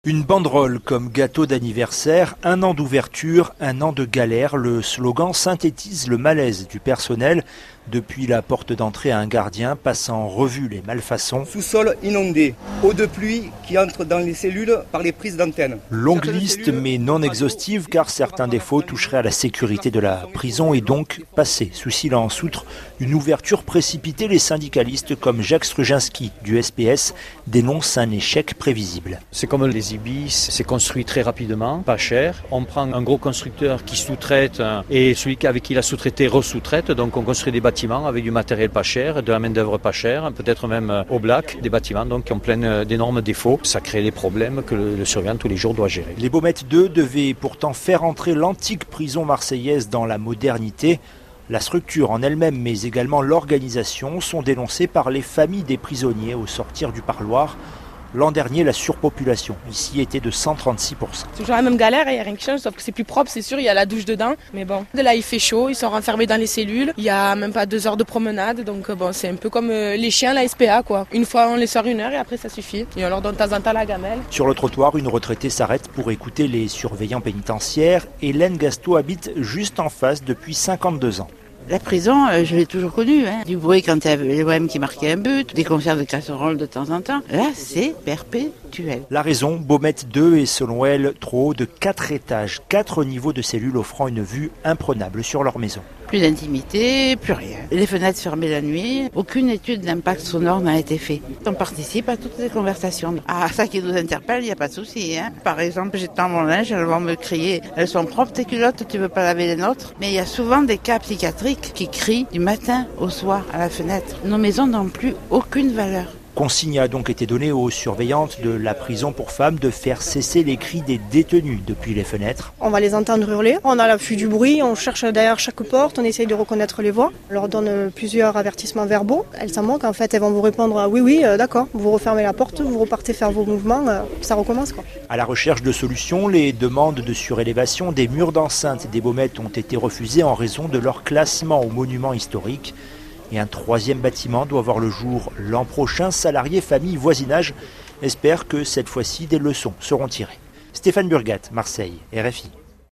Une banderole comme gâteau d'anniversaire, 1 an d'ouverture, 1 an de galère. Le slogan synthétise le malaise du personnel. Depuis la porte d'entrée à un gardien, passant en revue les malfaçons. Sous-sol inondé, eau de pluie qui entre dans les cellules par les prises d'antenne. Longue liste mais non exhaustive car certains défauts toucheraient à la sécurité de la prison et donc passés sous silence. Outre une ouverture précipitée, les syndicalistes comme Jacques Struginski du SPS dénoncent un échec prévisible. C'est comme les Ibis, c'est construit très rapidement, pas cher. On prend un gros constructeur qui sous-traite et celui avec qui il a sous-traité re-sous-traite. Donc on construit des bâtiments avec du matériel pas cher, de la main-d'œuvre pas chère, peut-être même au black, des bâtiments donc qui ont plein d'énormes défauts. Ça crée des problèmes que le surveillant tous les jours doit gérer. Les Baumettes 2 devaient pourtant faire entrer l'antique prison marseillaise dans la modernité. La structure en elle-même, mais également l'organisation, sont dénoncées par les familles des prisonniers au sortir du parloir. L'an dernier, la surpopulation ici était de 136%. C'est toujours la même galère, il n'y a rien qui change, sauf que c'est plus propre, c'est sûr, il y a la douche dedans. Mais bon, de là il fait chaud, ils sont renfermés dans les cellules, il n'y a même pas 2 heures de promenade, donc bon, c'est un peu comme les chiens, la SPA quoi. Une fois on les sort 1 heure et après ça suffit. Et on leur donne de temps en temps la gamelle. Sur le trottoir, une retraitée s'arrête pour écouter les surveillants pénitentiaires. Hélène Gasto habite juste en face depuis 52 ans. La prison, je l'ai toujours connue. Du bruit quand il y avait les OM qui marquaient un but, des concerts de casseroles de temps en temps. Là, c'est perpétuel. La raison, Baumette 2 est selon elle trop haut de 4 étages, 4 niveaux de cellules offrant une vue imprenable sur leur maison. Plus d'intimité, plus rien. Les fenêtres fermées la nuit, aucune étude d'impact sonore n'a été faite. On participe à toutes les conversations. Ah, ça qui nous interpelle, il n'y a pas de souci. Par exemple, j'étends mon linge, elles vont me crier « Elles sont propres tes culottes, tu veux pas laver les nôtres ?» Mais il y a souvent des cas psychiatriques qui crient du matin au soir à la fenêtre. Nos maisons n'ont plus aucune valeur. Consigne a donc été donnée aux surveillantes de la prison pour femmes de faire cesser les cris des détenus depuis les fenêtres. On va les entendre hurler, on a l'affût du bruit, on cherche derrière chaque porte, on essaye de reconnaître les voix. On leur donne plusieurs avertissements verbaux. Elles s'en moquent, en fait, elles vont vous répondre « oui, d'accord ». Vous refermez la porte, vous repartez faire vos mouvements, ça recommence quoi. À la recherche de solutions, les demandes de surélévation des murs d'enceinte des Baumettes ont été refusées en raison de leur classement au monument historique. Et un 3e bâtiment doit voir le jour l'an prochain. Salariés, familles, voisinage espèrent que cette fois-ci des leçons seront tirées. Stéphane Burgat, Marseille, RFI.